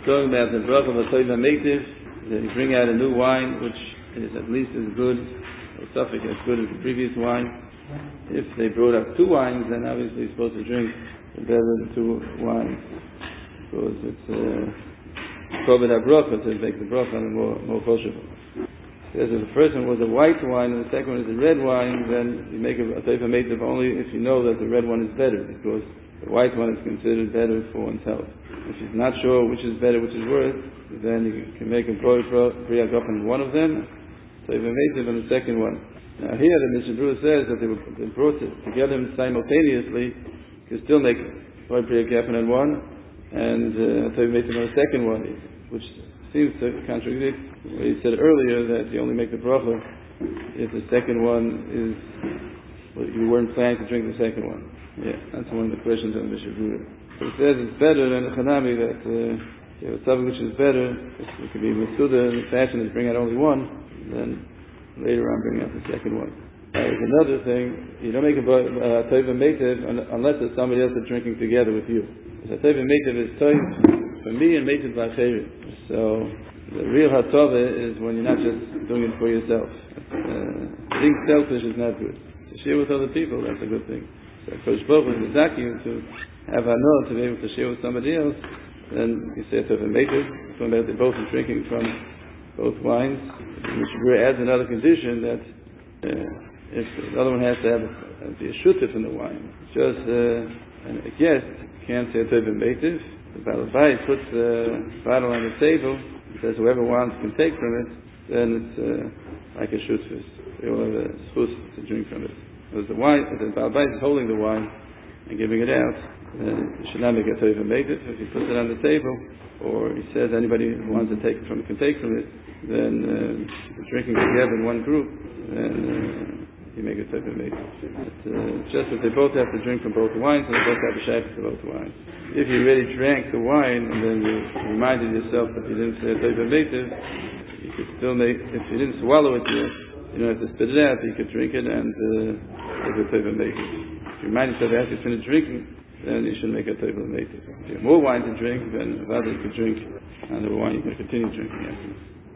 We're talking about the bracha of a toiva meitiv, that you bring out a new wine, which is at least as good, or suffix as good as the previous wine. If they brought up two wines, then obviously you're supposed to drink the better than two wines, because it's kavod habracha to make the bracha more kosher. If the first one was a white wine and the second one is a red wine, then you make a toiva meitiv only if you know that the red one is better, because the white one is considered better for one's health. If you're not sure which is better, which is worse, then you can make a priyak up on one of them, toiva meitiv on the second one. Now here the Mishnah Berurah says that they brought it together simultaneously. You can still make priyak up on one and toiva meitiv on the second one, which seems to contradict what he said earlier, that you only make the bracha if the second one is, well, you weren't planning to drink the second one. Yeah, that's one of the questions on the Mishnah Berurah. So it says it's better than the Chanami, that you have something which is better, it could be Masuda in the fashion is bring out only one, then later on bring out the second one. There's another thing, you don't make a toiva meitiv unless there's somebody else that's drinking together with you. So toiva meitiv is toiv for me and meitiv b'acherim. So the real hatova is when you're not just doing it for yourself. Being selfish is not good. To share with other people, that's a good thing. So Kodesh Baruch Hu is asking you to have hanor, to be able to share with somebody else. Then you say toiva meitiv, so that they're both drinking from both wines. Which adds another condition that if the other one has to be a shutef in the wine. Just a guest can't say toiva meitiv. The Baal Bayis puts the bottle on the table and says whoever wants can take from it, then it's like a shutfus. They will have a schus to drink from it. Because the wine, the Baal Bayis is holding the wine and giving it out, then you should not make a toiva meitiv. If he puts it on the table, or he says anybody who wants to take it from it can take from it, then drinking together in one group, then you make a toiva meitiv. Just that they both have to drink from both wines, and they both have a shaykhs to both wines. If you already drank the wine and then you reminded yourself that you didn't say a toiva meitiv, you could still make, if you didn't swallow it yet, you don't have to spit it out, you could drink it and make a toiva meitiv. If you remind yourself after you finish drinking, then you should make a toiva meitiv. If you have more wine to drink, then rather you could drink, and the wine you can continue drinking after.